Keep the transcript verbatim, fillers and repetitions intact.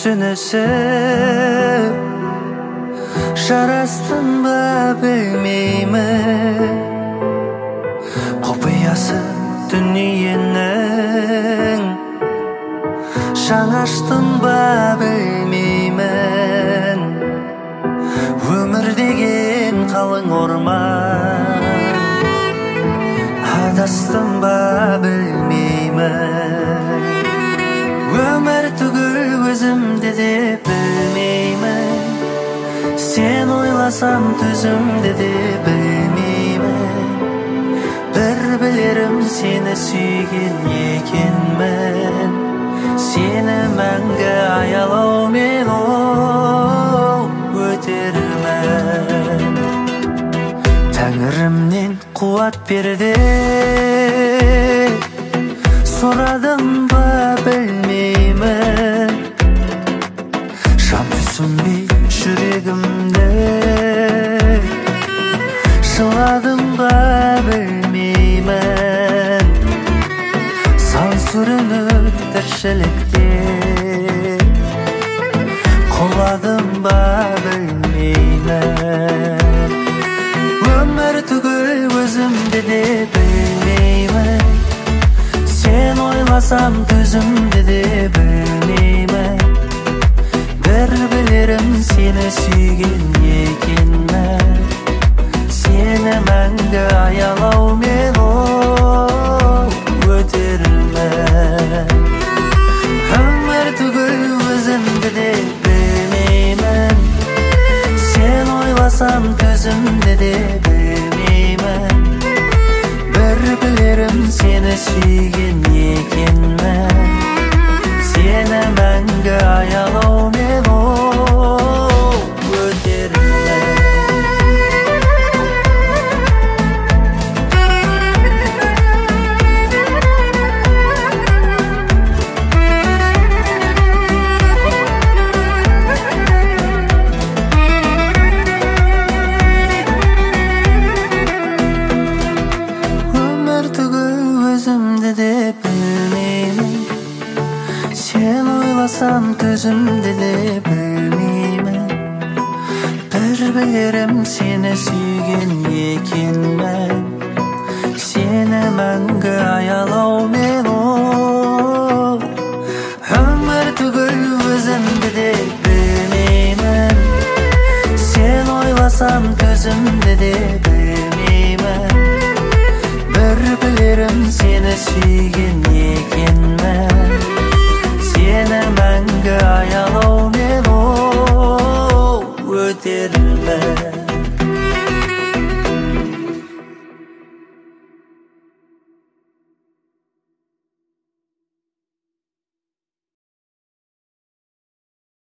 түшүнүшүп жарастынба билмеймин купуясы дүниенин жаңаштынба билмеймин өмүр деген калың орман адастынба билмеймин өмүр түгүл өзүмдү деп билмеймин сен ойласам түзүмдү деп билмеймин бир билерим сени сүйген экенмин сени мәңгі аялау мен өтермін Тәңірімнен қуат берді сұрадым ба білмеймін жан түсінбей жүрегімді жыладым ба білмеймін сан сүрініп тіршілікте құладым ба білмеймін өмір түгіл өзімді де білмеймін сен ойласам төзімді де білмеймін бір білерім сені сүйген екенмін сені мәңгі аялаумен өтермін өмір түгіл өзімді де білмеймін сен ойласам төзімді де білмеймін бір білерім сені сүйген екенмін сені мәңгі аялаумен өтермін төзімді де білмеймін бір білерім сені сүйген екенмін сені мәңгі аялаумен өмір түгіл өзімді де білмеймін сен ойласам төзімді де білмеймін бір білерім сені сүйген